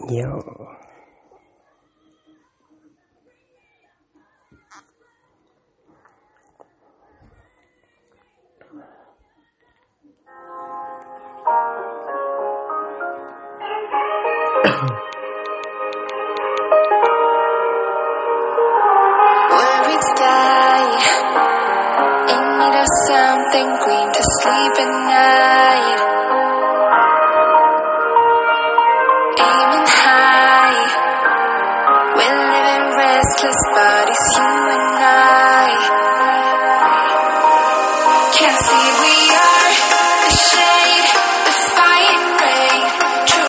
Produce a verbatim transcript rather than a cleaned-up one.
Yo. Worried sky, in need of something green to sleep at night. Aiming high, we're living restless bodies, you and